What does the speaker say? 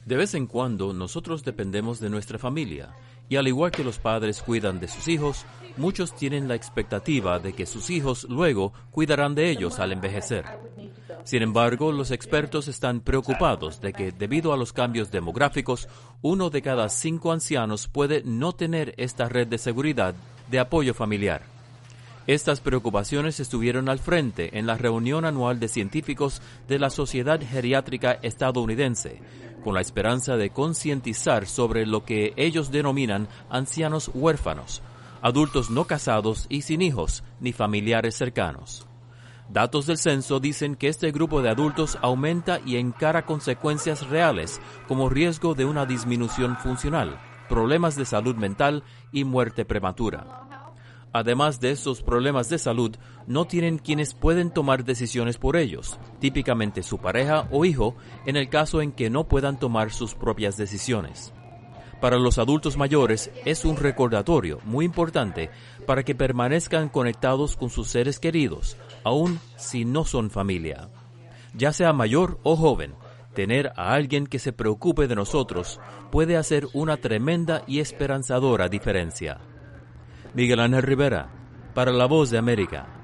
De vez en cuando nosotros dependemos de nuestra familia, y al igual que los padres cuidan de sus hijos, muchos tienen la expectativa de que sus hijos luego cuidarán de ellos al envejecer. Sin embargo, los expertos están preocupados de que, debido a los cambios demográficos, 1 de cada 5 ancianos puede no tener esta red de seguridad de apoyo familiar. Estas preocupaciones estuvieron al frente en la reunión anual de científicos de la Sociedad Geriátrica Estadounidense, con la esperanza de concientizar sobre lo que ellos denominan ancianos huérfanos, adultos no casados y sin hijos ni familiares cercanos. Datos del censo dicen que este grupo de adultos aumenta y encara consecuencias reales como riesgo de una disminución funcional, problemas de salud mental y muerte prematura. Además de estos problemas de salud, no tienen quienes pueden tomar decisiones por ellos, típicamente su pareja o hijo, en el caso en que no puedan tomar sus propias decisiones. Para los adultos mayores es un recordatorio muy importante para que permanezcan conectados con sus seres queridos, aun si no son familia. Ya sea mayor o joven, tener a alguien que se preocupe de nosotros puede hacer una tremenda y esperanzadora diferencia. Miguel Ángel Rivera, para La Voz de América.